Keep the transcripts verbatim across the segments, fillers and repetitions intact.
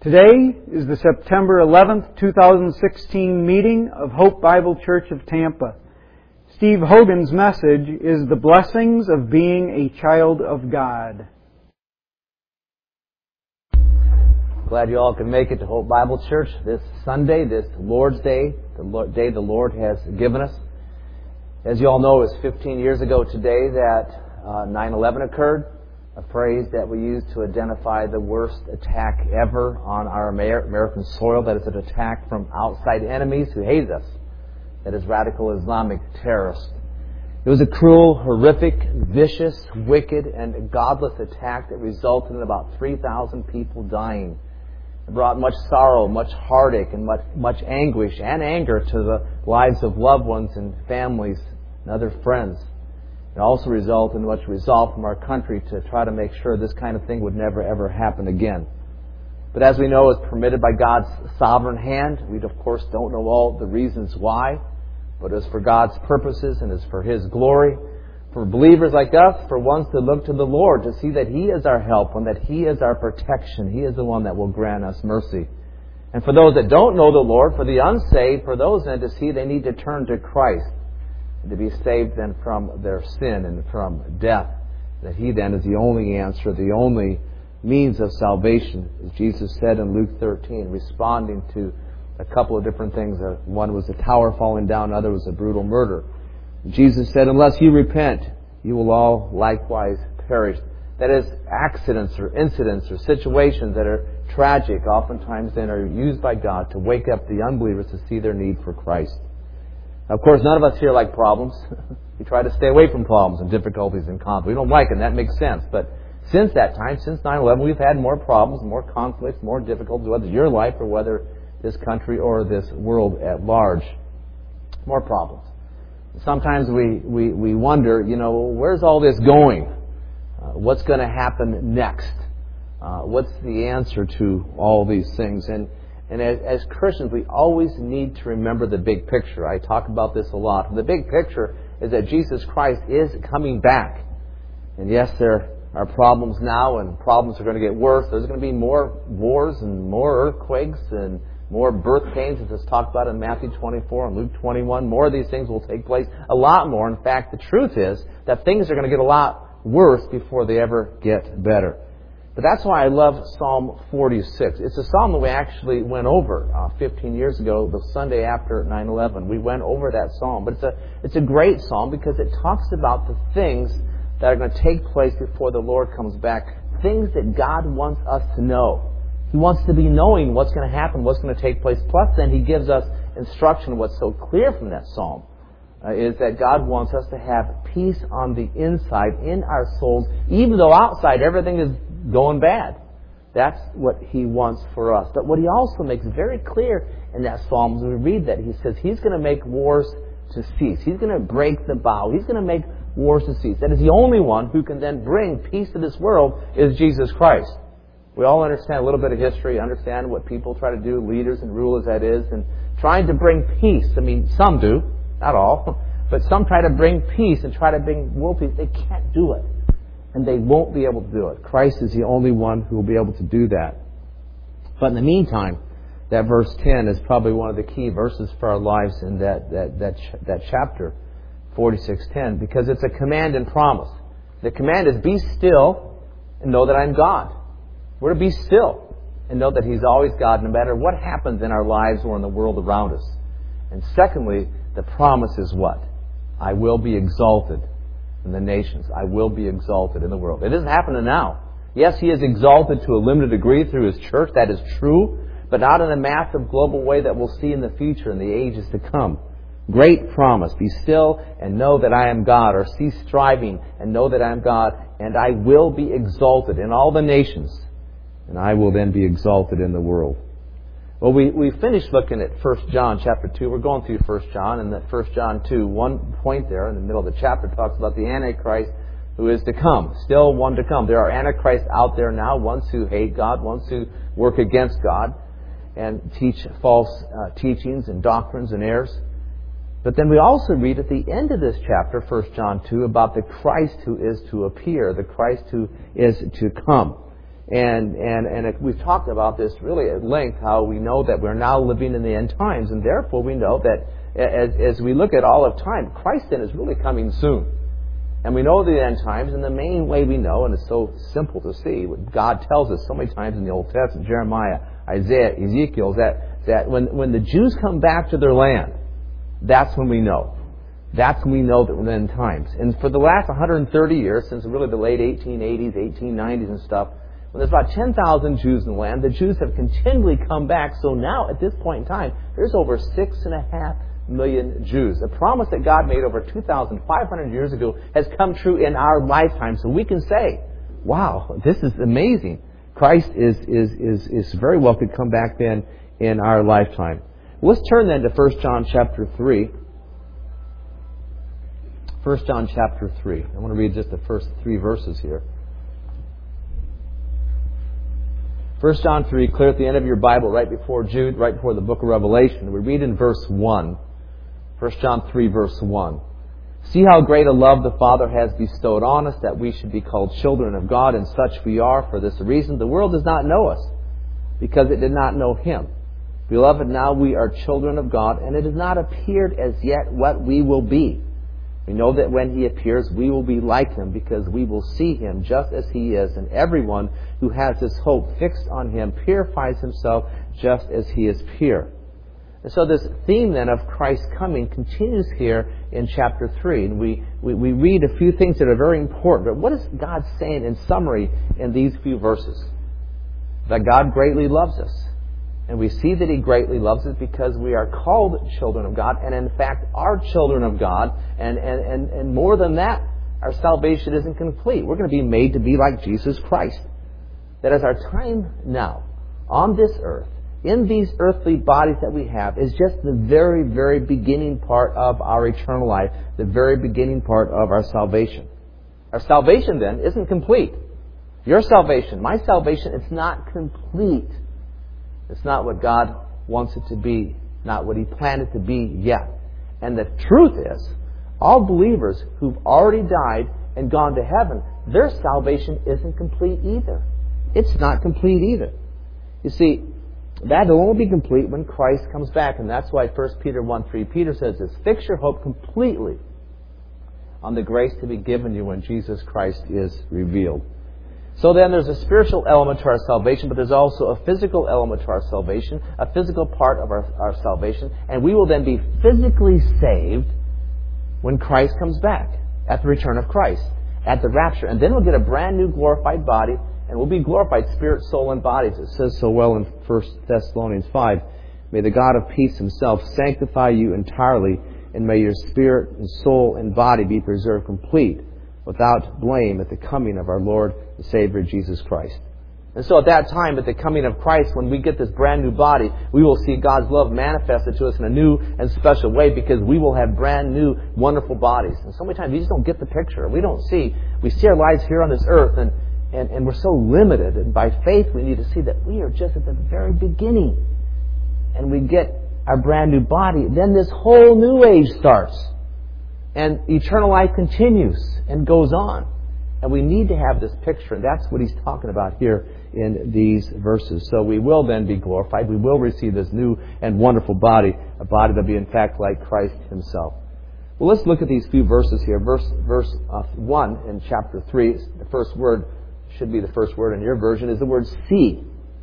Today is the September eleventh, two thousand sixteen meeting of Hope Bible Church of Tampa. Steve Hogan's message is the blessings of being a child of God. Glad you all can make it to Hope Bible Church this Sunday, this Lord's Day, the Lord, day the Lord has given us. As you all know, it was fifteen years ago today that uh, nine eleven occurred, a phrase that we use to identify the worst attack ever on our American soil, that is an attack from outside enemies who hate us, that is radical Islamic terrorists. It was a cruel, horrific, vicious, wicked, and godless attack that resulted in about three thousand people dying. It brought much sorrow, much heartache, and much, much anguish and anger to the lives of loved ones and families and other friends. It also resulted in much resolve from our country to try to make sure this kind of thing would never ever happen again. But as we know, it's permitted by God's sovereign hand. We, of course, don't know all the reasons why, but it's for God's purposes and it's for His glory. For believers like us, for ones to look to the Lord, to see that He is our help and that He is our protection. He is the one that will grant us mercy. And for those that don't know the Lord, for the unsaved, for those then to see they need to turn to Christ, and to be saved then from their sin and from death. That He then is the only answer, the only means of salvation, as Jesus said in Luke thirteen, responding to a couple of different things. One was a tower falling down, another was a brutal murder. Jesus said, unless you repent, you will all likewise perish. That is, accidents or incidents or situations that are tragic, oftentimes then are used by God to wake up the unbelievers to see their need for Christ. Now, of course, none of us here like problems. We try to stay away from problems and difficulties and conflict. We don't like them. That makes sense. But since that time, since nine eleven, we've had more problems, more conflicts, more difficulties, whether it's your life or whether this country or this world at large. More problems. Sometimes we, we, we wonder, you know, where's all this going? Uh, what's going to happen next? Uh, what's the answer to all these things? And and as, as Christians, we always need to remember the big picture. I talk about this a lot. The big picture is that Jesus Christ is coming back. And yes, there are problems now, and problems are going to get worse. There's going to be more wars and more earthquakes and more birth pains, as it's talked about in Matthew twenty-four and Luke twenty-one. More of these things will take place. A lot more. In fact, the truth is that things are going to get a lot worse before they ever get better. But that's why I love Psalm forty-six. It's a psalm that we actually went over uh, fifteen years ago, the Sunday after nine eleven. We went over that psalm. But it's a, it's a great psalm because it talks about the things that are going to take place before the Lord comes back. Things that God wants us to know. He wants to be knowing what's going to happen, what's going to take place. Plus, then, He gives us instruction. What's so clear from that psalm uh, is that God wants us to have peace on the inside, in our souls, even though outside everything is going bad. That's what He wants for us. But what He also makes very clear in that psalm, as we read that, He says He's going to make wars to cease. He's going to break the bow. He's going to make wars to cease. That is the only one who can then bring peace to this world is Jesus Christ. We all understand a little bit of history, understand what people try to do, leaders and rulers that is, and trying to bring peace. I mean, some do, not all, but some try to bring peace and try to bring world peace. They can't do it, and they won't be able to do it. Christ is the only one who will be able to do that. But in the meantime, that verse ten is probably one of the key verses for our lives in that that that, that chapter, forty-six ten, because it's a command and promise. The command is, be still and know that I am God. We're to be still and know that He's always God, no matter what happens in our lives or in the world around us. And secondly, the promise is what? I will be exalted in the nations. I will be exalted in the world. It isn't happening now. Yes, He is exalted to a limited degree through His church. That is true. But not in a massive global way that we'll see in the future, in the ages to come. Great promise. Be still and know that I am God. Or cease striving and know that I am God. And I will be exalted in all the nations. And I will then be exalted in the world. Well, we, we finished looking at First John chapter two. We're going through First John, and that First John two, one point there in the middle of the chapter talks about the Antichrist who is to come. Still one to come. There are Antichrists out there now, ones who hate God, ones who work against God and teach false uh, teachings and doctrines and errors. But then we also read at the end of this chapter, First John two, about the Christ who is to appear, the Christ who is to come. And, and, and we've talked about this really at length, how we know that we're now living in the end times, and therefore we know that as, as we look at all of time, Christ then is really coming soon. And we know the end times, and the main way we know, and it's so simple to see, what God tells us so many times in the Old Testament, Jeremiah, Isaiah, Ezekiel, is that, that when, when the Jews come back to their land, that's when we know. That's when we know that we're in the end times. And for the last one hundred thirty years, since really the late eighteen eighties, eighteen nineties and stuff, when there's about ten thousand Jews in the land, the Jews have continually come back. So now, at this point in time, there's over six and a half million Jews. The promise that God made over two thousand five hundred years ago has come true in our lifetime. So we can say, wow, this is amazing. Christ is, is, is, is very well could come back then in our lifetime. Let's turn then to First John chapter three. First John chapter three. I want to read just the first three verses here. First John three, clear at the end of your Bible, right before Jude, right before the book of Revelation. We read in verse one. First John three, verse one. See how great a love the Father has bestowed on us, that we should be called children of God, and such we are. For this reason, the world does not know us, because it did not know Him. Beloved, now we are children of God, and it has not appeared as yet what we will be. We know that when He appears, we will be like Him, because we will see Him just as He is. And everyone who has this hope fixed on Him purifies himself just as He is pure. And so this theme then of Christ's coming continues here in chapter three. And we, we, we read a few things that are very important. But what is God saying in summary in these few verses? That God greatly loves us. And we see that He greatly loves us because we are called children of God, and in fact are children of God. And, and, and, and more than that, our salvation isn't complete. We're going to be made to be like Jesus Christ. That as our time now on this earth, in these earthly bodies that we have, is just the very, very beginning part of our eternal life, the very beginning part of our salvation. Our salvation then isn't complete. Your salvation, my salvation, it's not complete. It's not what God wants it to be, not what He planned it to be yet. And the truth is, all believers who've already died and gone to heaven, their salvation isn't complete either. It's not complete either. You see, that will only be complete when Christ comes back. And that's why First Peter one three, Peter says this, fix your hope completely on the grace to be given you when Jesus Christ is revealed. So then there's a spiritual element to our salvation, but there's also a physical element to our salvation, a physical part of our, our salvation, and we will then be physically saved when Christ comes back, at the return of Christ, at the rapture. And then we'll get a brand new glorified body, and we'll be glorified spirit, soul, and body. It says so well in First Thessalonians five. May the God of peace Himself sanctify you entirely, and may your spirit and soul and body be preserved complete, without blame, at the coming of our Lord and Savior Jesus Christ. And so at that time, at the coming of Christ, when we get this brand new body, we will see God's love manifested to us in a new and special way, because we will have brand new, wonderful bodies. And so many times we just don't get the picture. We don't see. We see our lives here on this earth, and, and, and we're so limited. And by faith, we need to see that we are just at the very beginning. And we get our brand new body. Then this whole new age starts. And eternal life continues and goes on. And we need to have this picture, and that's what he's talking about here in these verses. So we will then be glorified. We will receive this new and wonderful body, a body that will be in fact like Christ Himself. Well, let's look at these few verses here. Verse verse uh, one in chapter three, the first word, should be the first word in your version, is the word see.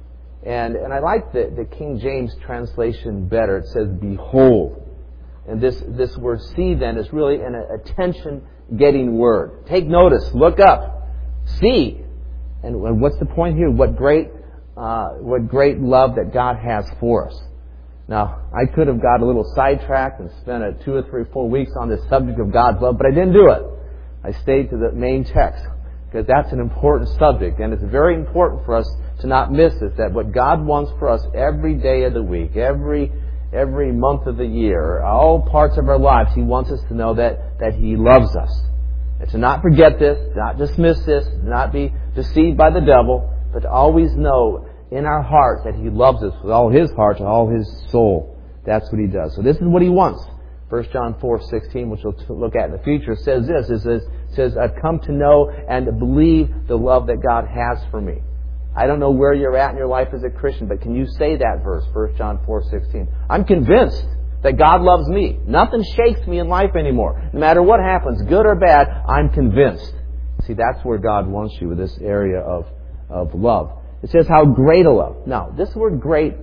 And, and I like the, the King James translation better. It says, behold. And this, this word see then is really an attention-getting word. Take notice. Look up. See. And, and what's the point here? What great, uh, what great love that God has for us. Now, I could have got a little sidetracked and spent a two or three, four weeks on this subject of God's love, but I didn't do it. I stayed to the main text, because that's an important subject, and it's very important for us to not miss this, that what God wants for us every day of the week, every every month of the year, all parts of our lives, He wants us to know that, that He loves us. And to not forget this, not dismiss this, not be deceived by the devil, but to always know in our hearts that He loves us with all His heart and all His soul. That's what He does. So this is what He wants. First John four sixteen, which we'll look at in the future, says this. It says, it says, I've come to know and believe the love that God has for me. I don't know where you're at in your life as a Christian, but can you say that verse, First John four sixteen? I'm convinced that God loves me. Nothing shakes me in life anymore. No matter what happens, good or bad, I'm convinced. See, that's where God wants you with this area of, of love. It says how great a love. Now, this word great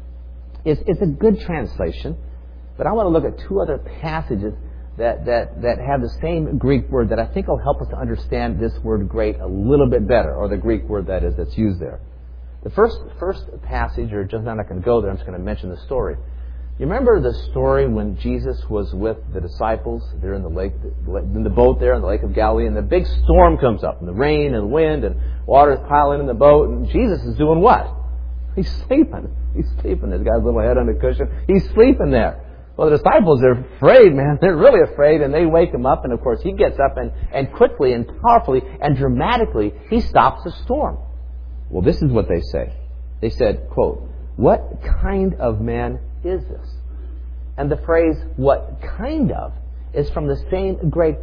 is, is a good translation, but I want to look at two other passages that, that, that have the same Greek word that I think will help us to understand this word great a little bit better, or the Greek word that is that's used there. The first first passage, or just I'm not going to go there, I'm just going to mention the story. You remember the story when Jesus was with the disciples? They're in the lake, in the boat there in the Lake of Galilee, and the big storm comes up, and the rain and wind and water is piling in the boat, and Jesus is doing what? He's sleeping. He's sleeping. He's got his little head on the cushion. He's sleeping there. Well, the disciples are afraid, man. They're really afraid, and they wake him up, and of course he gets up, and, and quickly and powerfully and dramatically he stops the storm. Well, this is what they say. They said, quote, "What kind of man is this?" And the phrase, "what kind of," is from the same Greek,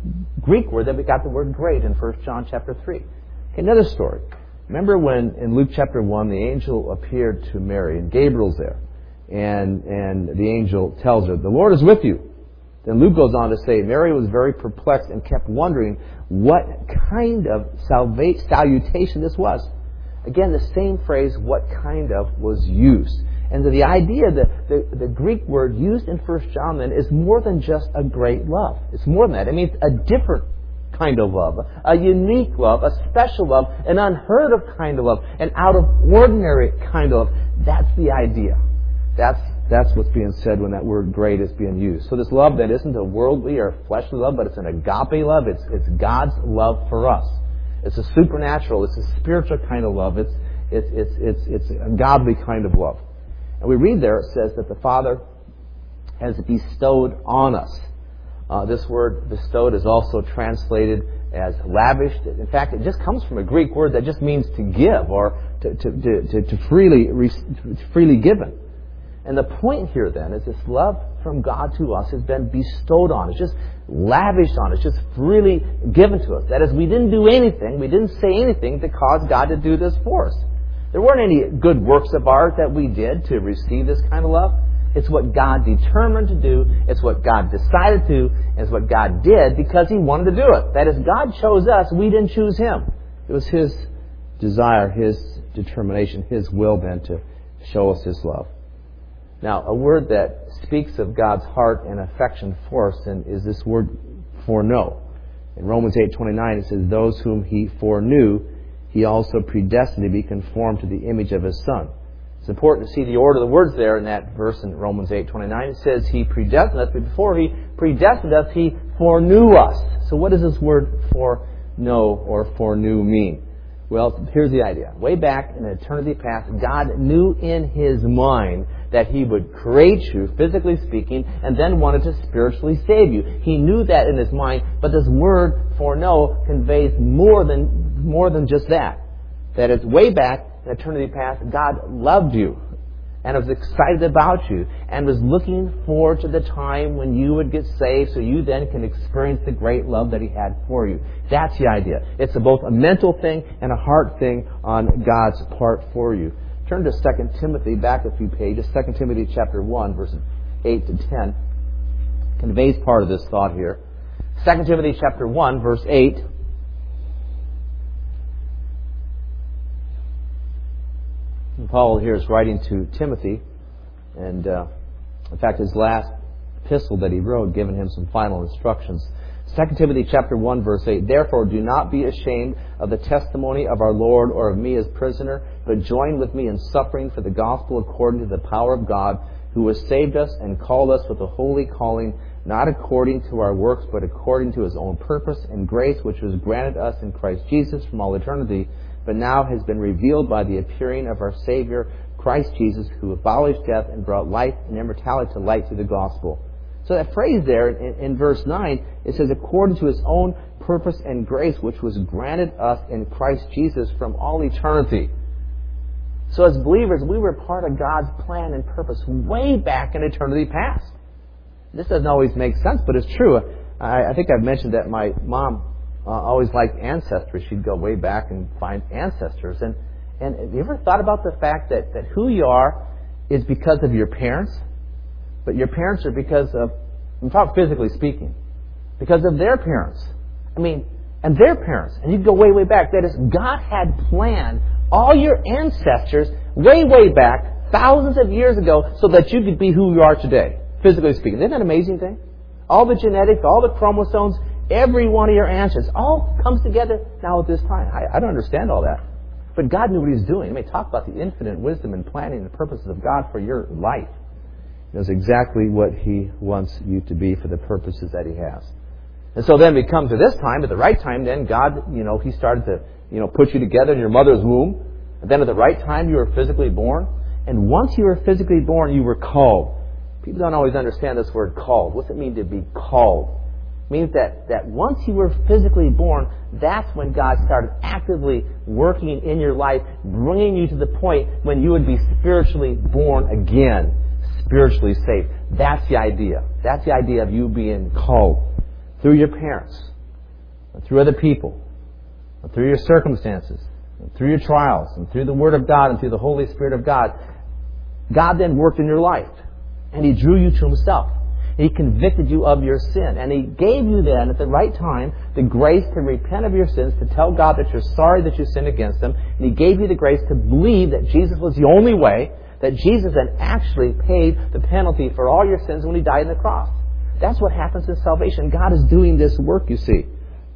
Greek word that we got the word great in First John chapter three. Okay, another story. Remember when in Luke chapter one the angel appeared to Mary, and Gabriel's there. And and the angel tells her, "The Lord is with you." Then Luke goes on to say, Mary was very perplexed and kept wondering what kind of salva- salutation this was. Again, the same phrase, "what kind of," was used. And so the idea, that the, the Greek word used in First John then is more than just a great love. It's more than that. It means a different kind of love, a unique love, a special love, an unheard of kind of love, an out of ordinary kind of love. That's the idea. That's that's what's being said when that word great is being used. So this love that isn't a worldly or fleshly love, but it's an agape love. It's it's God's love for us. It's a supernatural. It's a spiritual kind of love. It's it's it's it's it's a godly kind of love. And we read there, it says that the Father has bestowed on us. Uh, this word bestowed is also translated as lavished. In fact, it just comes from a Greek word that just means to give, or to to to, to freely to freely given. And the point here then is this love from God to us has been bestowed on us, just lavished on us, just freely given to us. That is, we didn't do anything, we didn't say anything to cause God to do this for us. There weren't any good works of art that we did to receive this kind of love. It's what God determined to do, it's what God decided to, and it's what God did because He wanted to do it. That is, God chose us, we didn't choose Him. It was His desire, His determination, His will then to show us His love. Now, a word that speaks of God's heart and affection for us is this word foreknow. In Romans eight twenty-nine, it says, "Those whom He foreknew, He also predestined to be conformed to the image of His Son." It's important to see the order of the words there in that verse in Romans eight twenty-nine. It says He predestined us, but before He predestined us, He foreknew us. So what does this word foreknow or foreknew mean? Well, here's the idea. Way back in eternity past, God knew in His mind that He would create you, physically speaking, and then wanted to spiritually save you. He knew that in His mind, but this word foreknow conveys more than more than just that. That is, way back in eternity past, God loved you and was excited about you and was looking forward to the time when you would get saved so you then can experience the great love that He had for you. That's the idea. It's a, both a mental thing and a heart thing on God's part for you. Turn to Second Timothy, back a few pages. Second Timothy chapter one, verses eight to ten. Conveys part of this thought here. Second Timothy chapter one, verse eight. And Paul here is writing to Timothy. And uh, in fact, his last epistle that he wrote, giving him some final instructions. Second Timothy chapter one, verse eight. "Therefore do not be ashamed of the testimony of our Lord or of me as prisoner, but join with me in suffering for the gospel according to the power of God, who has saved us and called us with a holy calling, not according to our works, but according to His own purpose and grace, which was granted us in Christ Jesus from all eternity, but now has been revealed by the appearing of our Savior, Christ Jesus, who abolished death and brought life and immortality to light through the gospel." So that phrase there in, in verse nine, it says, "according to His own purpose and grace, which was granted us in Christ Jesus from all eternity." So as believers, we were part of God's plan and purpose way back in eternity past. This doesn't always make sense, but it's true. I, I think I've mentioned that my mom uh, always liked ancestry. She'd go way back and find ancestors. And, And have you ever thought about the fact that, that who you are is because of your parents? But your parents are because of, I'm talking physically speaking, because of their parents. I mean, and their parents. And you go way, way back. That is, God had planned all your ancestors way, way back, thousands of years ago, so that you could be who you are today, physically speaking. Isn't that an amazing thing? All the genetics, all the chromosomes, every one of your ancestors, all comes together now at this time. I, I don't understand all that. But God knew what He was doing. I mean, talk about the infinite wisdom and planning and the purposes of God for your life. He knows exactly what He wants you to be for the purposes that He has. And so then we come to this time, at the right time, then God, you know, He started to, you know, put you together in your mother's womb. And then at the right time, you were physically born. And once you were physically born, you were called. People don't always understand this word called. What's it mean to be called? It means that, that once you were physically born, that's when God started actively working in your life, bringing you to the point when you would be spiritually born again, spiritually saved. That's the idea. That's the idea of you being called through your parents, and through other people, and through your circumstances, and through your trials, and through the Word of God, and through the Holy Spirit of God. God then worked in your life, and He drew you to Himself. He convicted you of your sin. And He gave you then, at the right time, the grace to repent of your sins, to tell God that you're sorry that you sinned against Him. And He gave you the grace to believe that Jesus was the only way, that Jesus then actually paid the penalty for all your sins when He died on the cross. That's what happens in salvation. God is doing this work, you see.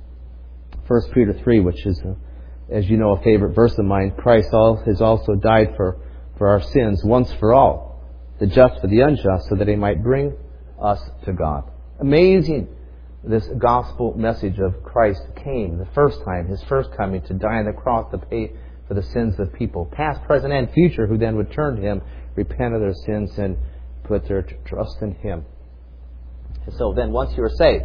First Peter three, which is, uh, as you know, a favorite verse of mine. Christ has also died for, for our sins once for all, the just for the unjust, so that He might bring us to God. Amazing. This gospel message of Christ came the first time, His first coming, to die on the cross to pay for the sins of people, past, present, and future, who then would turn to Him, repent of their sins, and put their trust in Him. And so then once you're saved,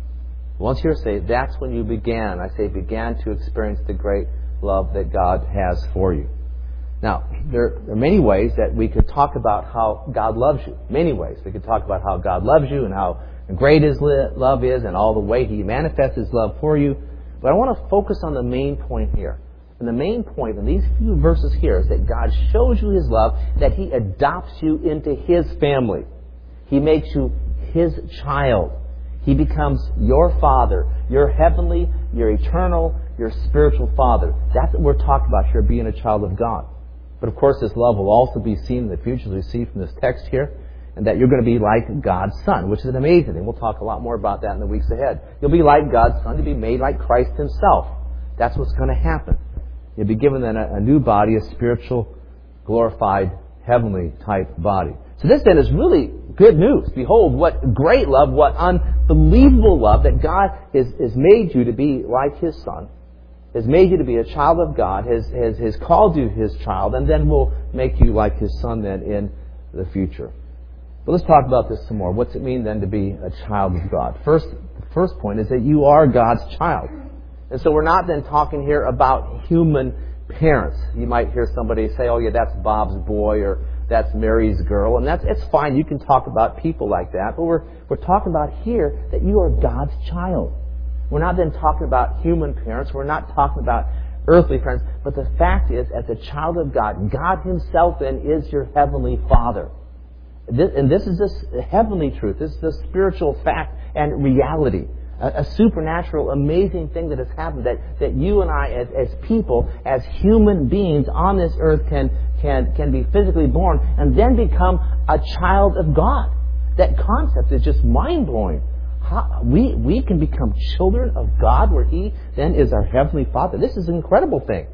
once you're saved, that's when you began, I say began, to experience the great love that God has for you. Now, there are many ways that we could talk about how God loves you. Many ways. We could talk about how God loves you and how great His love is and all the way He manifests His love for you. But I want to focus on the main point here. And the main point in these few verses here is that God shows you His love, that He adopts you into His family. He makes you His child. He becomes your Father, your heavenly, your eternal, your spiritual Father. That's what we're talking about here, being a child of God. But of course, this love will also be seen in the future, as we see from this text here, and that you're going to be like God's Son, which is an amazing thing. We'll talk a lot more about that in the weeks ahead. You'll be like God's Son, to be made like Christ Himself. That's what's going to happen. You'll be given then a, a new body, a spiritual, glorified, heavenly type body. So this then is really good news. Behold, what great love, what unbelievable love that God has, has made you to be like His Son, has made you to be a child of God, has, has, has called you His child, and then will make you like His Son then in the future. But let's talk about this some more. What's it mean then to be a child of God? First, the first point is that you are God's child. And so we're not then talking here about human parents. You might hear somebody say, oh yeah, that's Bob's boy, or that's Mary's girl, and that's it's fine. You can talk about people like that, but we're we're talking about here that you are God's child. We're not then talking about human parents. We're not talking about earthly parents. But the fact is, as a child of God, God Himself then is your heavenly Father. This, and this is this heavenly truth. This is the spiritual fact and reality. A, a supernatural, amazing thing that has happened, that, that you and I, as, as people, as human beings on this earth, can, can, can be physically born and then become a child of God. That concept is just mind-blowing. How, we, we can become children of God, where He then is our heavenly Father. This is an incredible thing.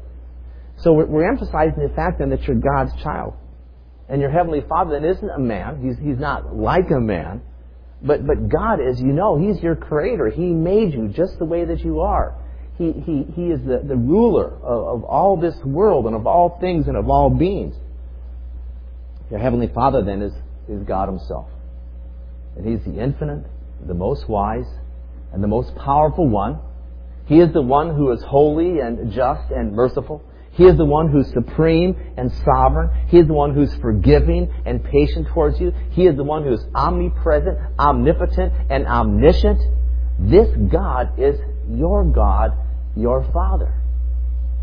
So we're, we're emphasizing the fact then that you're God's child. And your heavenly Father then isn't a man. He's, he's not like a man. But, but God, as you know, He's your Creator. He made you just the way that you are. He, he, he is the, the ruler of, of all this world and of all things and of all beings. Your heavenly Father then is, is God Himself. And He's the infinite, the most wise, and the most powerful one. He is the one who is holy and just and merciful. He is the one who's supreme and sovereign. He is the one who's forgiving and patient towards you. He is the one who's omnipresent, omnipotent, and omniscient. This God is your God, your Father.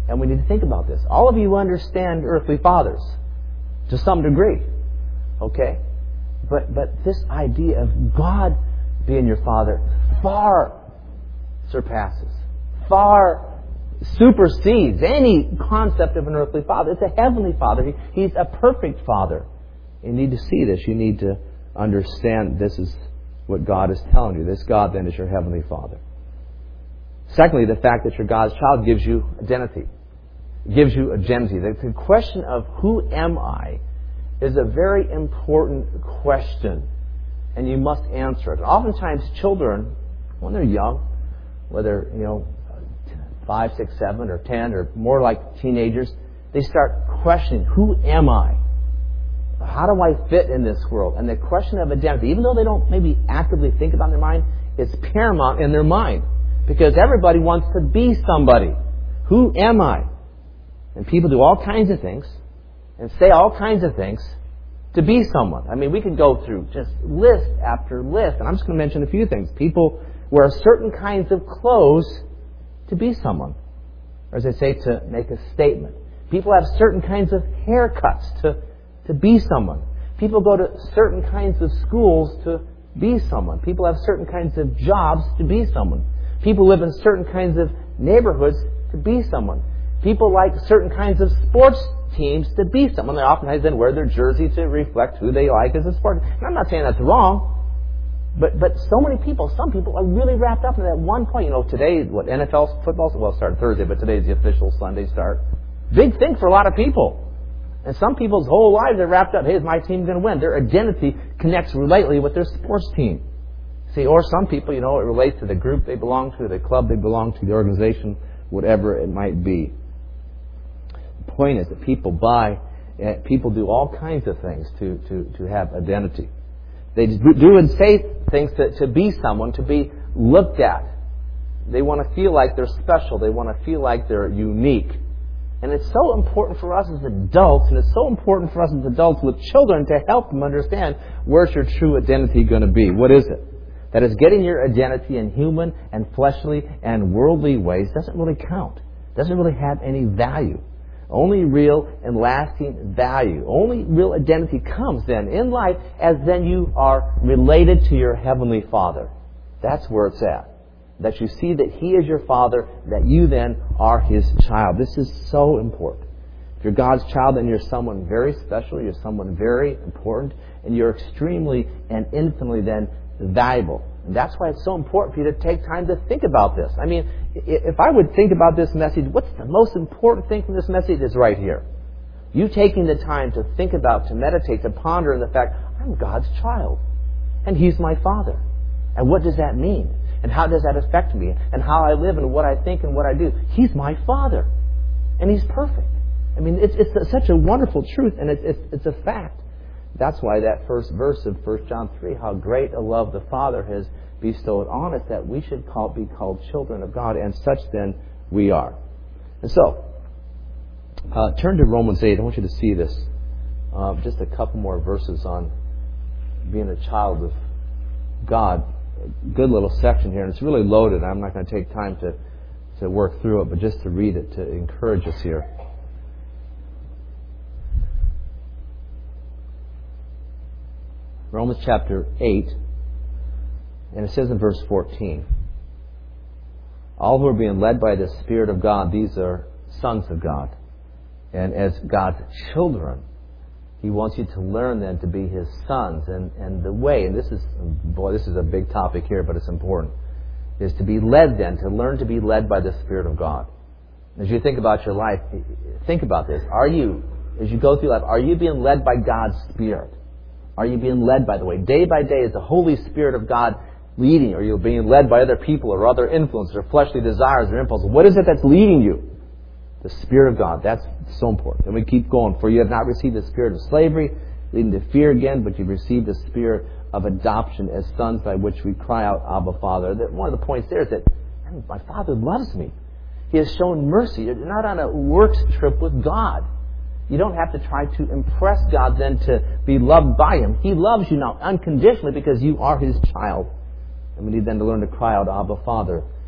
And we need to think about this. All of you understand earthly fathers to some degree. Okay? But but this idea of God being your Father far surpasses, far supersedes any concept of an earthly father. It's a heavenly Father. He, he's a perfect Father. You need to see this. You need to understand this is what God is telling you. This God then is your heavenly Father. Secondly, the fact that you're God's child gives you identity. It gives you identity. The question of who am I is a very important question, and you must answer it. Oftentimes, children, when they're young, whether you know five, six, seven, or ten, or more like teenagers, they start questioning, "Who am I? How do I fit in this world?" And the question of identity, even though they don't maybe actively think about it in their mind, it's paramount in their mind because everybody wants to be somebody. Who am I? And people do all kinds of things and say all kinds of things to be someone. I mean, we could go through just list after list, and I'm just going to mention a few things. People wear certain kinds of clothes to be someone, or as I say, to make a statement. People have certain kinds of haircuts to, to be someone. People go to certain kinds of schools to be someone. People have certain kinds of jobs to be someone. People live in certain kinds of neighborhoods to be someone. People like certain kinds of sports teams to be someone. They oftentimes then wear their jersey to reflect who they like as a sport. And I'm not saying that's wrong, but but so many people, some people are really wrapped up in that one point. You know, today, what, N F L football, well, it started Thursday, but today's the official Sunday start. Big thing for a lot of people. And some people's whole lives are wrapped up, hey, is my team going to win? Their identity connects relatedly with their sports team. See, or some people, you know, it relates to the group they belong to, the club they belong to, the organization, whatever it might be. The point is that people buy, uh, people do all kinds of things to, to, to have identity. They do and say things to, to be someone, to be looked at. They want to feel like they're special. They want to feel like they're unique. And it's so important for us as adults, and it's so important for us as adults with children to help them understand where's your true identity going to be. What is it? That is, getting your identity in human and fleshly and worldly ways doesn't really count. Doesn't really have any value. Only real and lasting value. Only real identity comes then in life as then you are related to your Heavenly Father. That's where it's at. That you see that He is your Father, that you then are His child. This is so important. If you're God's child, then you're someone very special, you're someone very important, and you're extremely and infinitely then valuable. And that's why it's so important for you to take time to think about this. I mean, if I would think about this message, what's the most important thing from this message is right here. You taking the time to think about, to meditate, to ponder on the fact, I'm God's child, and He's my Father. And what does that mean? And how does that affect me? And how I live and what I think and what I do? He's my Father, and He's perfect. I mean, it's, it's such a wonderful truth, and it's, it's, it's a fact. That's why that first verse of First John three, how great a love the Father has bestowed on us, that we should call, be called children of God, and such then we are. And so, uh, turn to Romans eight. I want you to see this. Uh, just a couple more verses on being a child of God. A good little section here, and it's really loaded. I'm not going to take time to, to work through it, but just to read it to encourage us here. Romans chapter eight, and it says in verse fourteen, all who are being led by the Spirit of God, these are sons of God. And as God's children, He wants you to learn then to be His sons. And, and the way, and this is, boy, this is a big topic here, but it's important, is to be led then, to learn to be led by the Spirit of God. As you think about your life, think about this. Are you, as you go through life, are you being led by God's Spirit? Are you being led, by the way? Day by day, is the Holy Spirit of God leading? Or are you being led by other people or other influences or fleshly desires or impulses? What is it that's leading you? The Spirit of God. That's so important. And we keep going. For you have not received the spirit of slavery, leading to fear again, but you've received the spirit of adoption as sons, by which we cry out, Abba, Father. That one of the points there is that, man, my Father loves me. He has shown mercy. You're not on a works trip with God. You don't have to try to impress God then to be loved by Him. He loves you now unconditionally because you are His child. And we need then to learn to cry out, Abba, Father.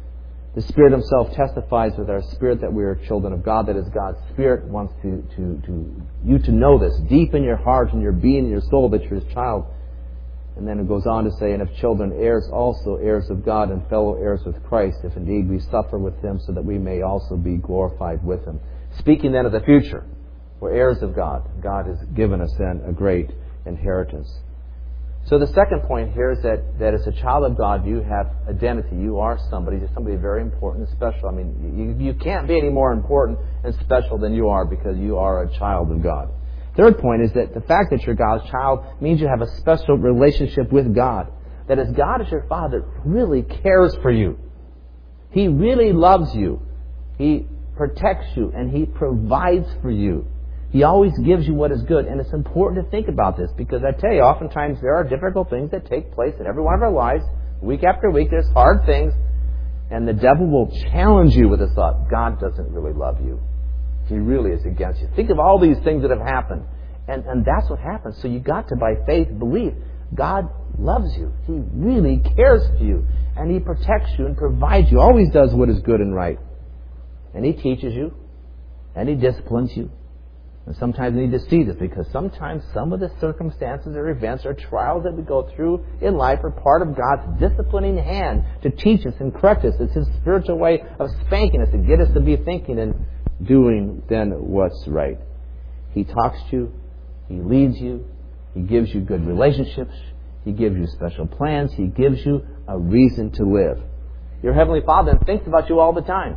The Spirit Himself testifies with our spirit that we are children of God. That is, God's Spirit wants to, to, to you to know this deep in your heart and your being and your soul that you're His child. And then it goes on to say, and if children, heirs also, heirs of God and fellow heirs with Christ, if indeed we suffer with Him, so that we may also be glorified with Him. Speaking then of the future, we're heirs of God. God has given us then a great inheritance. So the second point here is that, that as a child of God, you have identity. You are somebody, you're somebody very important and special. I mean, you, you can't be any more important and special than you are because you are a child of God. Third point is that the fact that you're God's child means you have a special relationship with God. That as God is your Father, really cares for you. He really loves you. He protects you and He provides for you. He always gives you what is good. And it's important to think about this because I tell you, oftentimes there are difficult things that take place in every one of our lives. Week after week, there's hard things. And the devil will challenge you with the thought, God doesn't really love you. He really is against you. Think of all these things that have happened. And, and that's what happens. So you got to, by faith, believe God loves you. He really cares for you. And He protects you and provides you. Always does what is good and right. And He teaches you. And He disciplines you. And sometimes we need to see this because sometimes some of the circumstances or events or trials that we go through in life are part of God's disciplining hand to teach us and correct us. It's His spiritual way of spanking us to get us to be thinking and doing then what's right. He talks to you. He leads you. He gives you good relationships. He gives you special plans. He gives you a reason to live. Your Heavenly Father thinks about you all the time.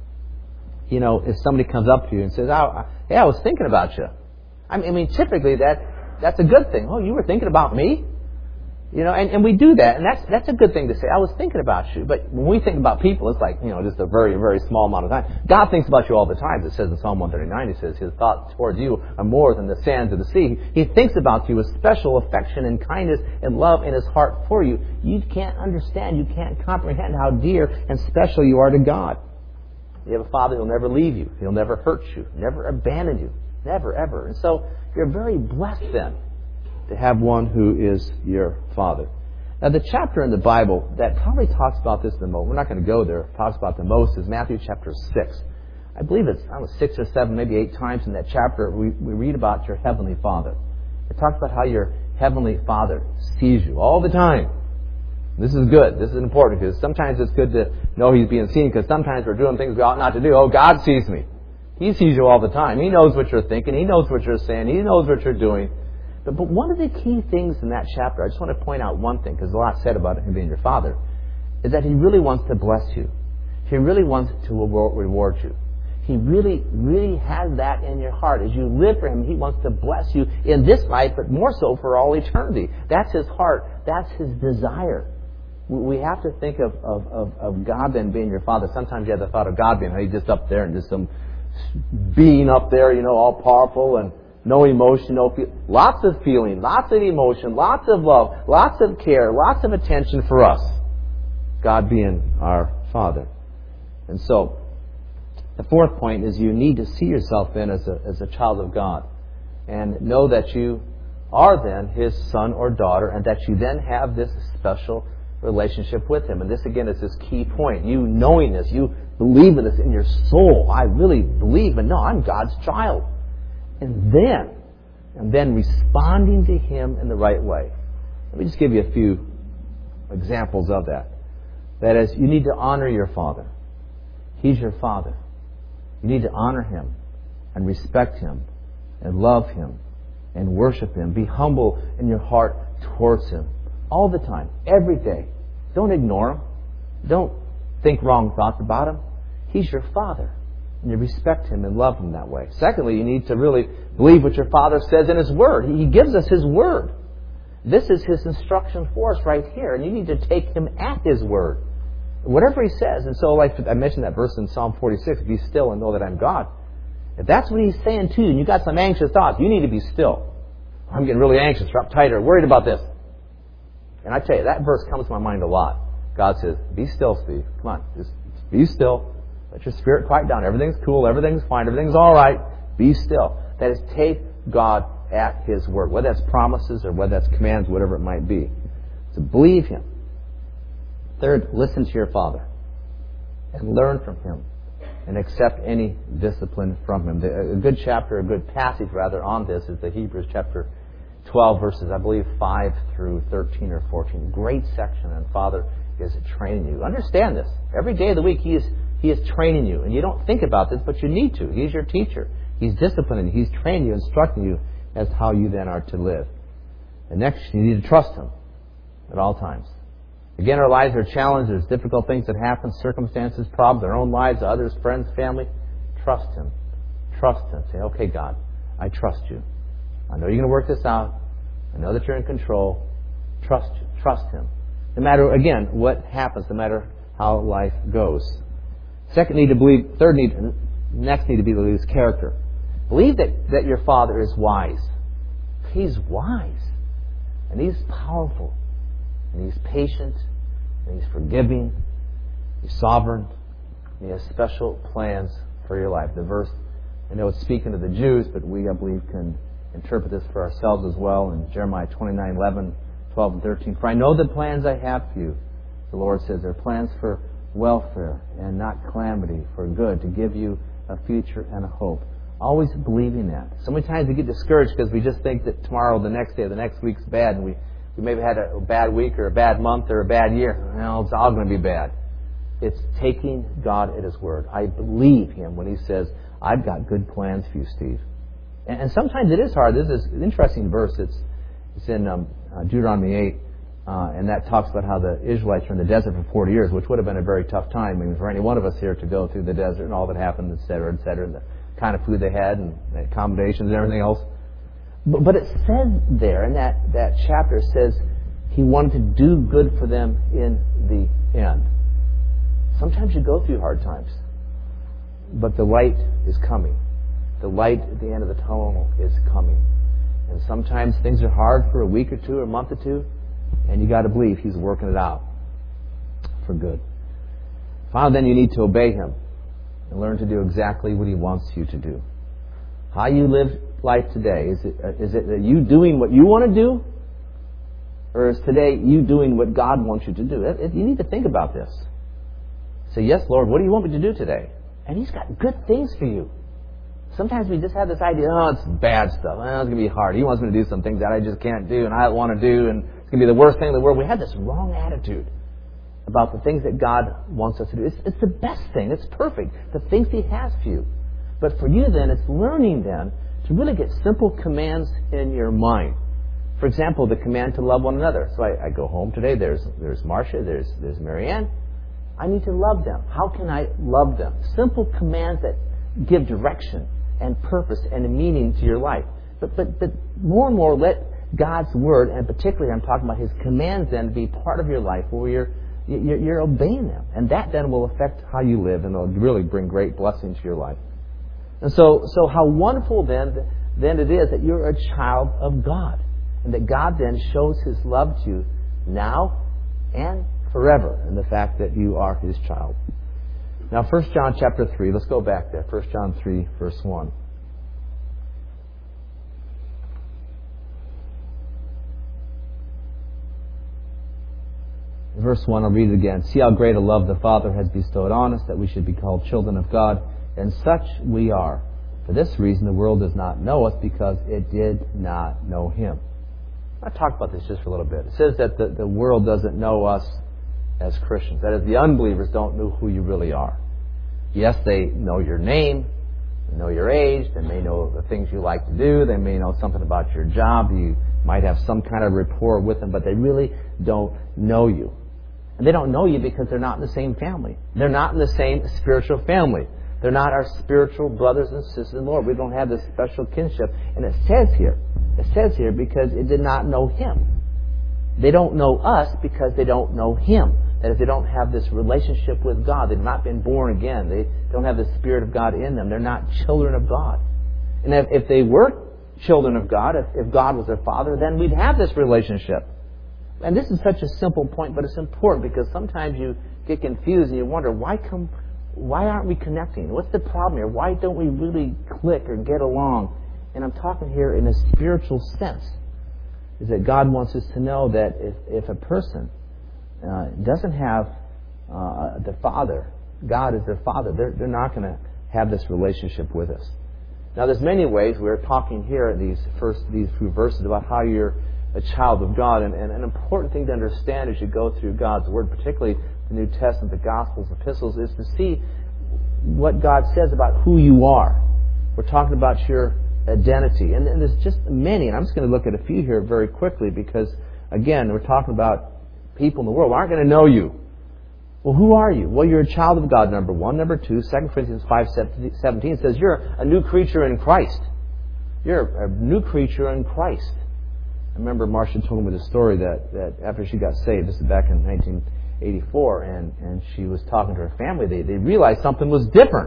You know, if somebody comes up to you and says, oh, yeah, I was thinking about you. I mean, I mean, typically that that's a good thing. Oh, you were thinking about me? You know, and, and we do that, and that's that's a good thing to say. I was thinking about you. But when we think about people, it's like, you know, just a very, very small amount of time. God thinks about you all the time. It says in Psalm one thirty-nine, He says, His thoughts towards you are more than the sands of the sea. He thinks about you with special affection and kindness and love in His heart for you. You can't understand, you can't comprehend how dear and special you are to God. You have a Father who'll never leave you. He'll never hurt you, never abandon you, never, ever. And so you're very blessed then to have one who is your Father. Now the chapter in the Bible that probably talks about this the most, we're not going to go there, talks about the most, is Matthew chapter six. I believe it's, I don't know, six or seven, maybe eight times in that chapter we, we read about your Heavenly Father. It talks about how your Heavenly Father sees you all the time. This is good. This is important because sometimes it's good to know He's being seen because sometimes we're doing things we ought not to do. Oh, God sees me. He sees you all the time. He knows what you're thinking. He knows what you're saying. He knows what you're doing. But, but one of the key things in that chapter, I just want to point out one thing because there's a lot said about Him being your Father, is that He really wants to bless you. He really wants to reward you. He really, really has that in your heart. As you live for Him, He wants to bless you in this life, but more so for all eternity. That's His heart. That's His desire. We have to think of, of, of, of God then being your Father. Sometimes you have the thought of God being He's just up there and just some being up there, you know, all powerful and no emotion, no feel. Lots of feeling, lots of emotion, lots of love, lots of care, lots of attention for us. God being our Father. And so, the fourth point is you need to see yourself then as a, as a child of God. And know that you are then His son or daughter and that you then have this special relationship with Him. And this again is this key point. You knowing this, you believe in this in your soul. I really believe and know I'm God's child. And then, and then responding to Him in the right way. Let me just give you a few examples of that. That is, you need to honor your Father. He's your Father. You need to honor Him and respect Him and love Him and worship Him. Be humble in your heart towards Him. All the time, every day. Don't ignore Him. Don't think wrong thoughts about Him. He's your Father. And you respect Him and love Him that way. Secondly, you need to really believe what your Father says in His Word. He gives us His Word. This is His instruction for us right here. And you need to take Him at His Word. Whatever He says. And so, like I mentioned that verse in Psalm forty-six, be still and know that I'm God. If that's what He's saying to you, and you've got some anxious thoughts, you need to be still. I'm getting really anxious, or uptight, or worried about this. And I tell you, that verse comes to my mind a lot. God says, be still, Steve. Come on, just be still. Let your spirit quiet down. Everything's cool. Everything's fine. Everything's all right. Be still. That is, take God at His word. Whether that's promises or whether that's commands, whatever it might be. So believe Him. Third, listen to your Father. and learn from Him and accept any discipline from Him. The, a good chapter, a good passage rather, on this is the Hebrews chapter twelve, verses, I believe, five through thirteen or fourteen. Great section, and Father is training you. Understand this. Every day of the week, He is He is training you. And you don't think about this, but you need to. He's your teacher. He's disciplining you. He's training you, instructing you as how you then are to live. And next, you need to trust Him at all times. Again, our lives are challenged. There's difficult things that happen, circumstances, problems, our own lives, others, friends, family. Trust Him. Trust Him. Say, okay, God, I trust You. I know You're going to work this out. I know that You're in control. Trust You. Trust Him. No matter, again, what happens, no matter how life goes. Second need to believe, third need, next need to believe is character. Believe that, that your Father is wise. He's wise. And He's powerful. And He's patient. And He's forgiving. He's sovereign. And He has special plans for your life. The verse, I know it's speaking to the Jews, but we, I believe, can interpret this for ourselves as well in Jeremiah twenty-nine eleven, twelve and thirteen. For I know the plans I have for you, the Lord says, they're plans for welfare and not calamity, for good, to give you a future and a hope. Always believing that. So many times we get discouraged because we just think that tomorrow, the next day, or the next week's bad, and we, we maybe had a bad week or a bad month or a bad year. Well, it's all going to be bad. It's taking God at His word. I believe Him when He says, I've got good plans for you, Steve. And, and sometimes it is hard. This is an interesting verse. It's, it's in um, uh, Deuteronomy eight. Uh, and that talks about how the Israelites were in the desert for forty years, which would have been a very tough time. I mean, for any one of us here to go through the desert and all that happened, et cetera, et cetera, and the kind of food they had and the accommodations and everything else. But, but it says there in that, that chapter, it says He wanted to do good for them in the end. Sometimes you go through hard times, but the light is coming. The light at the end of the tunnel is coming. And sometimes things are hard for a week or two or a month or two, and you got to believe He's working it out for good. Finally, then you need to obey Him and learn to do exactly what He wants you to do. How you live life today, is it, is it you doing what you want to do? Or is today you doing what God wants you to do? You need to think about this. Say, yes, Lord, what do You want me to do today? And He's got good things for you. Sometimes we just have this idea, oh, it's bad stuff. Oh, it's going to be hard. He wants me to do some things that I just can't do and I don't want to do, and it's going to be the worst thing in the world. We have this wrong attitude about the things that God wants us to do. It's, it's the best thing. It's perfect. The things He has for you. But for you then, it's learning then to really get simple commands in your mind. For example, the command to love one another. So I, I go home today. There's there's Marcia. There's there's Marianne. I need to love them. How can I love them? Simple commands that give direction and purpose and a meaning to your life. But but but more and more, let God's Word, and particularly I'm talking about His commands, then be part of your life where you're you're, you're obeying them, and that then will affect how you live, and it'll really bring great blessing to your life. And so so how wonderful then then it is that you're a child of God, and that God then shows His love to you now and forever, in the fact that you are His child. Now, First John chapter three, let's go back there. First John three, verse one. Verse one, I'll read it again. See how great a love the Father has bestowed on us, that we should be called children of God, and such we are. For this reason, the world does not know us, because it did not know Him. I'll talk about this just for a little bit. It says that the, the world doesn't know us as Christians. That is, the unbelievers don't know who you really are. Yes, they know your name, they know your age, they may know the things you like to do, they may know something about your job, you might have some kind of rapport with them, but they really don't know you. And they don't know you because they're not in the same family. They're not in the same spiritual family. They're not our spiritual brothers and sisters in the Lord. We don't have this special kinship. And it says here, it says here because it did not know Him. They don't know us because they don't know Him. That is, they don't have this relationship with God. They've not been born again. They don't have the Spirit of God in them. They're not children of God. And if, if they were children of God, if, if God was their Father, then we'd have this relationship. And this is such a simple point, but it's important because sometimes you get confused and you wonder, why come, why aren't we connecting? What's the problem here? Why don't we really click or get along? And I'm talking here in a spiritual sense. Is that God wants us to know that if, if a person uh, doesn't have uh, the Father God is their Father, they're, they're not going to have this relationship with us. Now, there's many ways. We're talking here in these first these few verses about how you're a child of God. And, and an important thing to understand as you go through God's Word, particularly the New Testament, the Gospels, epistles, is to see what God says about who you are. We're talking about your identity. And, and there's just many, and I'm just going to look at a few here very quickly because, again, we're talking about people in the world who aren't going to know you. Well, who are you? Well, you're a child of God, number one. Number two, Second Corinthians five seventeen says you're a new creature in Christ. You're a new creature in Christ. I remember Marcia told me the story that, that after she got saved, this is back in nineteen eighty-four, and, and she was talking to her family, they, they realized something was different.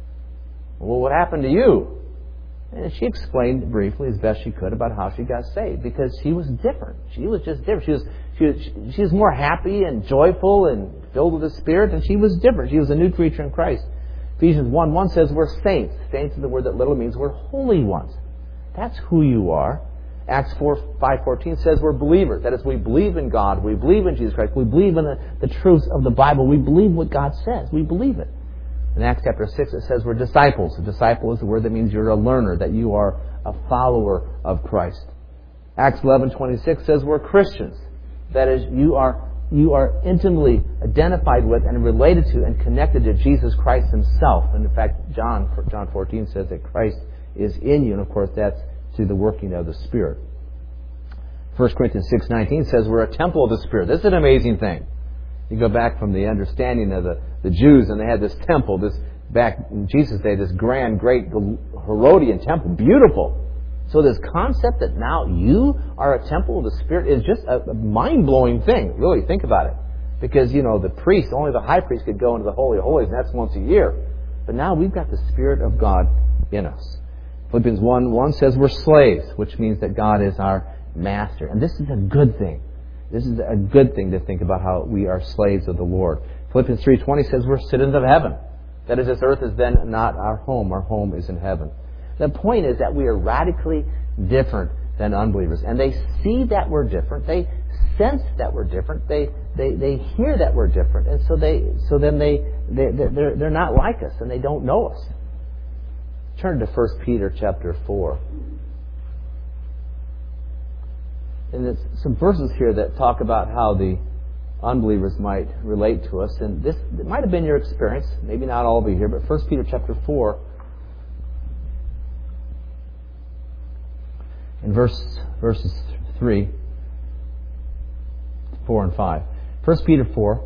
Well, what happened to you? And she explained briefly as best she could about how she got saved, because she was different. She was just different. She was she was, she was more happy and joyful and filled with the Spirit, and she was different. She was a new creature in Christ. Ephesians one one says we're saints. Saints is the word that literally means we're holy ones. That's who you are. Acts four five fourteen says we're believers. That is, we believe in God. We believe in Jesus Christ. We believe in the, the truths of the Bible. We believe what God says. We believe it. In Acts chapter six, it says we're disciples. A disciple is the word that means you're a learner, that you are a follower of Christ. Acts eleven twenty-six says we're Christians. That is, you are you are intimately identified with and related to and connected to Jesus Christ Himself. And in fact, John John fourteen says that Christ is in you, and of course that's through the working of the Spirit. First Corinthians six nineteen says we're a temple of the Spirit. This is an amazing thing. You go back from the understanding of the, the Jews, and they had this temple, this back in Jesus' day, this grand, great Herodian temple, beautiful. So this concept that now you are a temple of the Spirit is just a, a mind-blowing thing. Really, think about it. Because, you know, the priest, only the high priest could go into the Holy of Holies, and that's once a year. But now we've got the Spirit of God in us. Philippians one one says we're slaves, which means that God is our master. And this is a good thing. This is a good thing to think about how we are slaves of the Lord. Philippians three twenty says we're citizens of heaven. That is, this earth is then not our home. Our home is in heaven. The point is that we are radically different than unbelievers. And they see that we're different. They sense that we're different. They they, they hear that we're different. And so they so then they, they they're, they're not like us and they don't know us. Turn to First Peter chapter four. And there's some verses here that talk about how the unbelievers might relate to us. And this it might have been your experience. Maybe not all of you here, but First Peter chapter four. In verse, verses three, four, and five. First Peter four.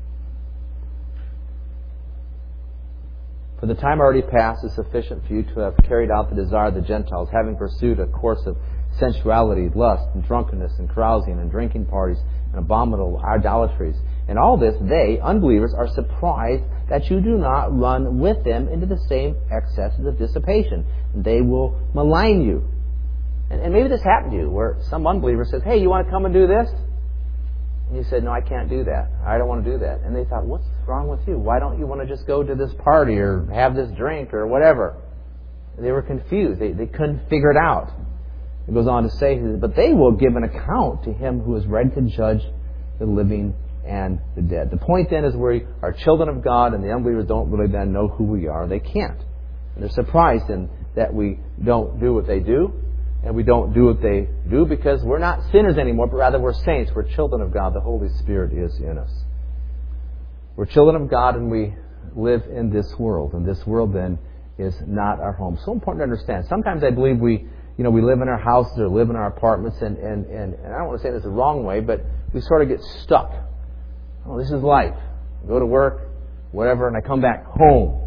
For the time already past is sufficient for you to have carried out the desire of the Gentiles, having pursued a course of sensuality, lust, and drunkenness, and carousing, and drinking parties, and abominable idolatries. And all this, they, unbelievers, are surprised that you do not run with them into the same excesses of dissipation. They will malign you. And, and maybe this happened to you, where some unbeliever says, hey, you want to come and do this? And you said, no, I can't do that. I don't want to do that. And they thought, what's wrong with you? Why don't you want to just go to this party or have this drink or whatever? They were confused. They, they couldn't figure it out. It goes on to say, but they will give an account to Him who is ready to judge the living and the dead. The point then is we are children of God, and the unbelievers don't really then know who we are. They can't. And they're surprised in that we don't do what they do. And we don't do what they do because we're not sinners anymore, but rather we're saints. We're children of God. The Holy Spirit is in us. We're children of God, and we live in this world. And this world then is not our home. So important to understand. Sometimes I believe we, you know, we live in our houses or live in our apartments, and, and, and, and I don't want to say this the wrong way, but we sort of get stuck. Oh, this is life. I go to work, whatever, and I come back home.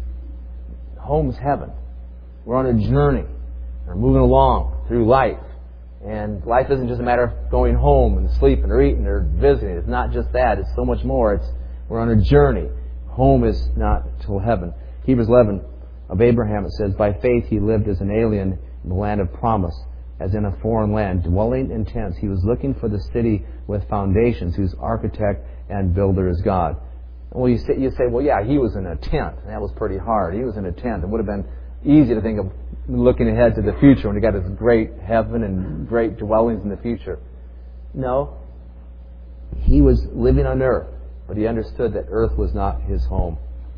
Home's heaven. We're on a journey. We're moving along through life. And life isn't just a matter of going home and sleeping or eating or visiting. It's not just that. It's so much more. It's we're on a journey. Home is not till heaven. Hebrews eleven of Abraham, it says, by faith he lived as an alien in the land of promise, as in a foreign land, dwelling in tents. He was looking for the city with foundations, whose architect and builder is God. Well, you say, you say, well, yeah, he was in a tent. That was pretty hard. He was in a tent. It would have been easy to think of looking ahead to the future when he got his great heaven and great dwellings in the future. No. He was living on earth, but he understood that earth was not his home.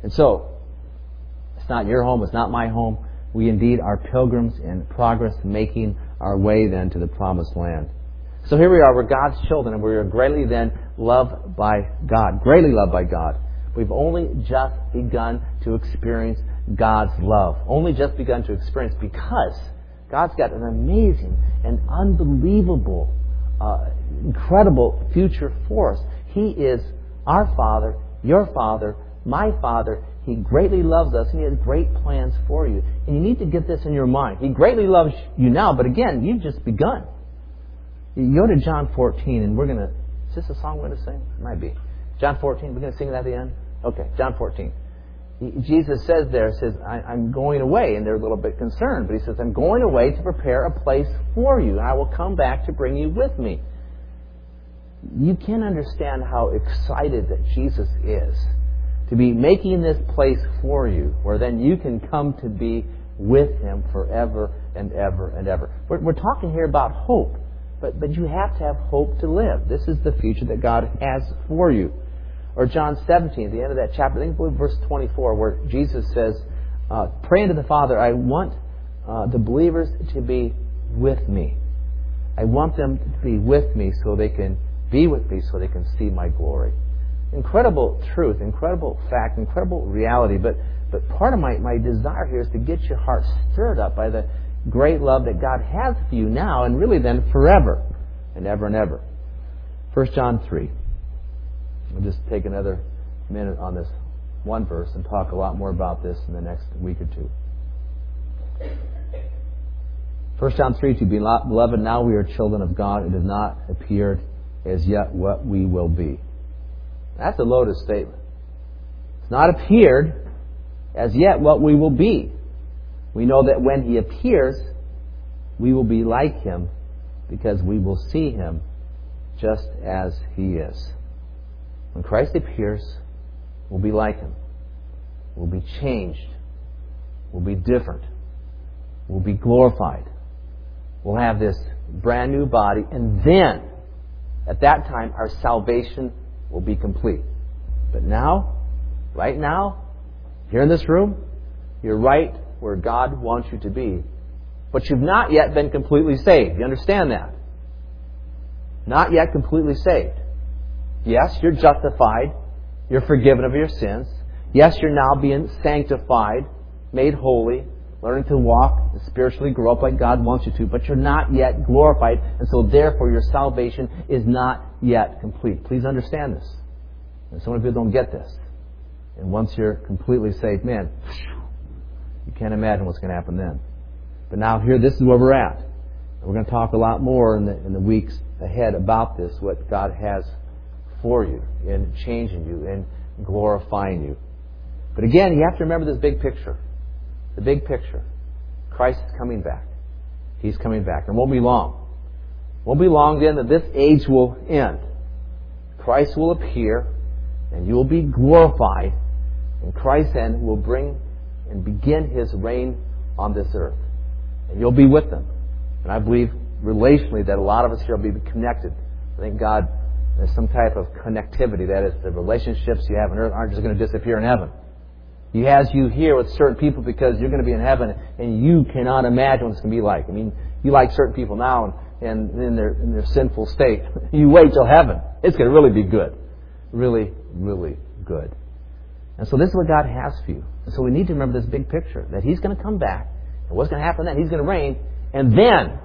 And so, it's not your home, it's not my home. We indeed are pilgrims in progress, making our way then to the promised land. So here we are, we're God's children, and we are greatly then loved by God. Greatly loved by God. We've only just begun to experience God's love. Only just begun to experience, because God's got an amazing and unbelievable, uh, incredible future for us. He is our Father, your Father, my Father. He greatly loves us, and He has great plans for you. And you need to get this in your mind. He greatly loves you now, but again, you've just begun. You go to John fourteen, and we're going to... Is this a song we're going to sing? It might be. John fourteen, we're going to sing it at the end? Okay, John fourteen. He, Jesus says there, says, I, I'm going away, and they're a little bit concerned, but He says, I'm going away to prepare a place for you, and I will come back to bring you with me. You can't understand how excited that Jesus is to be making this place for you, where then you can come to be with Him forever and ever and ever. We're, we're talking here about hope. But, but you have to have hope to live. This is the future that God has for you. Or John seventeen, at the end of that chapter, I think it's verse twenty-four, where Jesus says, uh, praying to the Father, I want uh, the believers to be with me. I want them to be with me so they can be with me, so they can see my glory. Incredible truth, incredible fact, incredible reality. But, but part of my, my desire here is to get your heart stirred up by the great love that God has for you now, and really then forever and ever and ever. First John three. We'll just take another minute on this one verse and talk a lot more about this in the next week or two. First John three two. Beloved, now we are children of God. It has not appeared as yet what we will be. That's a loaded statement. It's not appeared as yet what we will be. We know that when He appears, we will be like Him, because we will see Him just as He is. When Christ appears, we'll be like Him. We'll be changed. We'll be different. We'll be glorified. We'll have this brand new body, and then, at that time, our salvation will be complete. But now, right now, here in this room, you're right where God wants you to be. But you've not yet been completely saved. You understand that? Not yet completely saved. Yes, you're justified. You're forgiven of your sins. Yes, you're now being sanctified, made holy, learning to walk and spiritually grow up like God wants you to. But you're not yet glorified, and so therefore your salvation is not yet complete. Please understand this. And some of you don't get this. And once you're completely saved, man, you can't imagine what's going to happen then. But now here, this is where we're at. And we're going to talk a lot more in the, in the weeks ahead about this, what God has for you in changing you and glorifying you. But again, you have to remember this big picture. The big picture. Christ is coming back. He's coming back. And it won't be long. It won't be long then that this age will end. Christ will appear, and you will be glorified, and Christ then will bring and begin His reign on this earth. And you'll be with them. And I believe relationally that a lot of us here will be connected. I think God, there's some type of connectivity. That is, the relationships you have on earth aren't just going to disappear in heaven. He has you here with certain people because you're going to be in heaven, and you cannot imagine what it's going to be like. I mean, you like certain people now, and, and in their in their sinful state. You wait till heaven. It's going to really be good. Really, really good. And so this is what God has for you. And so we need to remember this big picture, that He's going to come back. And what's going to happen then? He's going to reign. And then,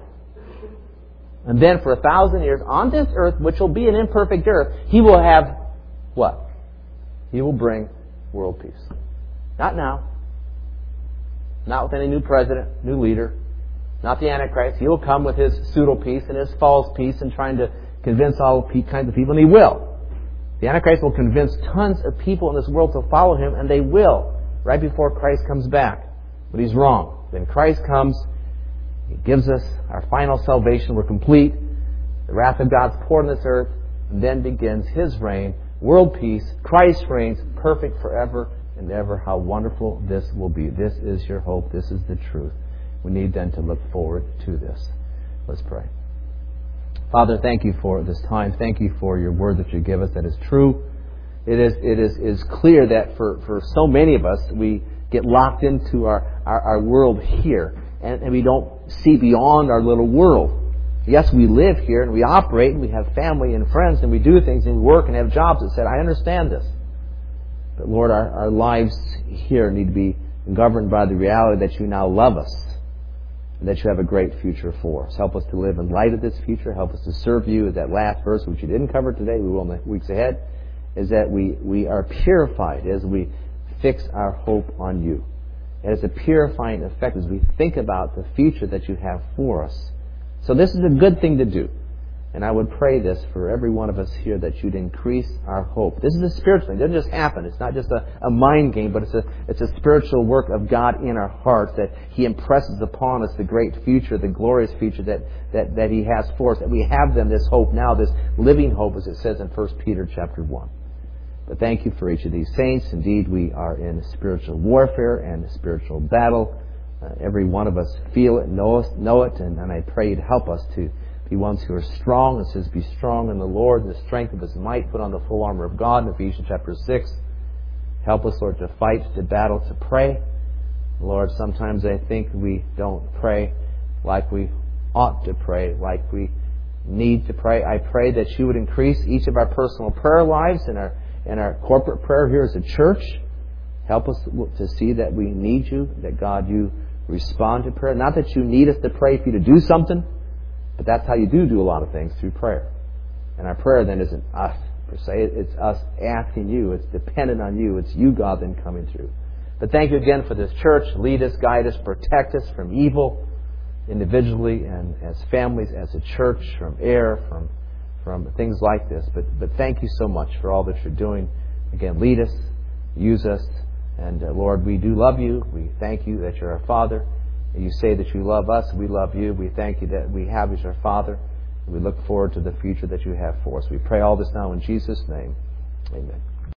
and then for a thousand years on this earth, which will be an imperfect earth, He will have what? He will bring world peace. Not now. Not with any new president, new leader. Not the Antichrist. He will come with his pseudo-peace and his false peace and trying to convince all kinds of people. And he will. The Antichrist will convince tons of people in this world to follow him, and they will, right before Christ comes back. But he's wrong. Then Christ comes. He gives us our final salvation. We're complete. The wrath of God's poured on this earth. And then begins His reign. World peace. Christ reigns perfect forever and ever. How wonderful this will be. This is your hope. This is the truth. We need then to look forward to this. Let's pray. Father, thank You for this time. Thank You for Your word that You give us that is true. it is it is is clear that for, for so many of us, we get locked into our, our, our world here, and, and we don't see beyond our little world. Yes, we live here, and we operate, and we have family and friends, and we do things, and we work, and have jobs that said, I understand this. But Lord, our, our lives here need to be governed by the reality that you now love us, and that you have a great future for us. Help us to live in light of this future. Help us to serve you. As that last verse, which you didn't cover today, we will in the weeks ahead, is that we, we are purified as we fix our hope on you. It has a purifying effect as we think about the future that you have for us. So this is a good thing to do. And I would pray this for every one of us here, that you'd increase our hope. This is a spiritual thing. It doesn't just happen. It's not just a, a mind game, but it's a, it's a spiritual work of God in our hearts, that He impresses upon us the great future, the glorious future that, that, that He has for us. That we have them, this hope now, this living hope, as it says in First Peter chapter one. But thank you for each of these saints. Indeed, we are in spiritual warfare and spiritual battle. Uh, every one of us feel it, know, us, know it, and, and I pray you'd help us to be ones who are strong. It says, be strong in the Lord, and the strength of His might. Put on the full armor of God in Ephesians chapter six. Help us, Lord, to fight, to battle, to pray. Lord, sometimes I think we don't pray like we ought to pray, like we need to pray. I pray that you would increase each of our personal prayer lives and our and our corporate prayer here as a church. Help us to see that we need you, that God, you respond to prayer. Not that you need us to pray for you to do something, but that's how you do do a lot of things, through prayer. And our prayer then isn't us per se. It's us asking you. It's dependent on you. It's you, God, then coming through. But thank you again for this church. Lead us, guide us, protect us from evil, individually and as families, as a church, from error, from from things like this. But but thank you so much for all that you're doing. Again, lead us, use us, and uh, Lord, we do love you. We thank you that you're our Father. And you say that you love us, we love you. We thank you that we have you as our Father. And we look forward to the future that you have for us. We pray all this now in Jesus' name. Amen.